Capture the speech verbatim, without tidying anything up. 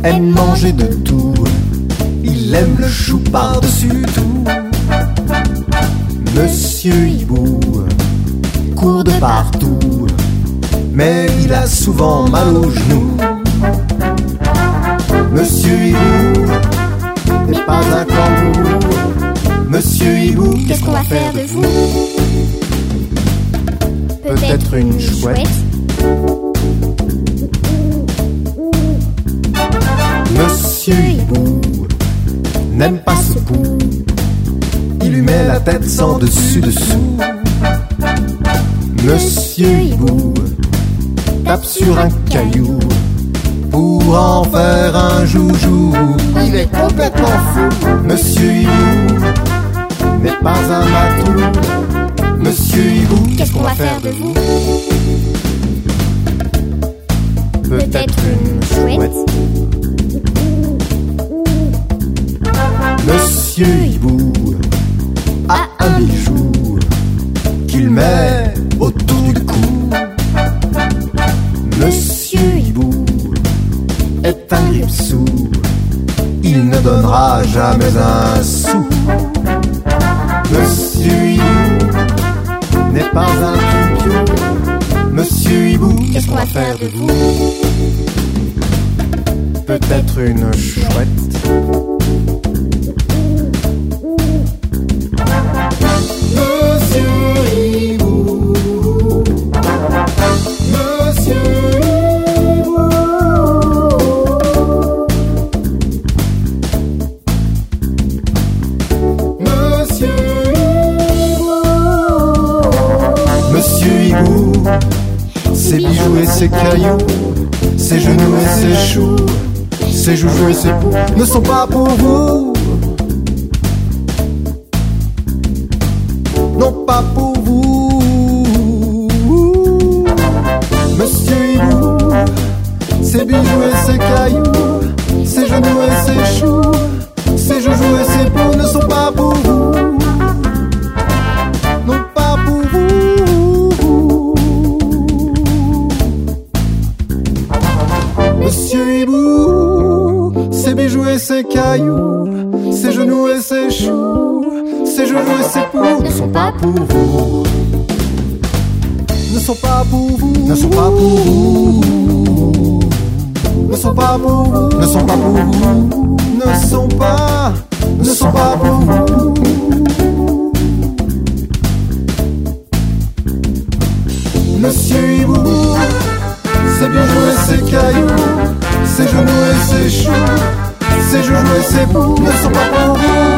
aime manger de tout. Il aime le chou par-dessus tout. Monsieur Hibou court de partout, mais il a souvent mal aux genoux. Monsieur Hibou n'est pas un kangourou. Monsieur Hibou, Qu'est-ce qu'on va faire de vous? peut-être une chouette. Monsieur Hibou n'aime pas ce pou. Il lui met la tête sans dessus-dessous. Monsieur Hibou tape sur un caillou pour en faire un joujou. Il est complètement fou. Monsieur Hibou n'est pas un matou. Monsieur Hibou, Qu'est-ce qu'on va faire de vous? peut-être une chouette. Monsieur Hibou a un bijou qu'il met autour du cou. Monsieur Hibou est un gripsou. Il ne donnera jamais un sou. Monsieur Hibou n'est pas un croupion. Monsieur Hibou, Qu'est-ce qu'on va faire de vous? peut-être une chouette. Monsieur Hibou, Monsieur Hibou, Monsieur Hibou, Monsieur Hibou, ses bijoux et ses cailloux, ses genoux et ses choux, ses joujoux et ses poux ne sont pas pour vous. Non, pas pour vous. Monsieur Hibou, ses bijoux et ses cailloux, ses genoux et ses choux, ses joujoux et ses poux ne sont pas pour vous. Non, pas pour vous. Monsieur Hibou, ses bijoux et ses cailloux, ses genoux et ses choux, ses joujoux et ses poux ne sont pas pour vous. Ne sont pas pour vous. Ne sont pas pour vous. Ne sont pas pour vous. Ne sont pas pour vous. Ne sont pas. Ne sont pas pour vous. Monsieur Hibou, ses bijoux et ses cailloux, ses genoux et ses choux, ses joujoux et ses poux ne sont pas pour vous.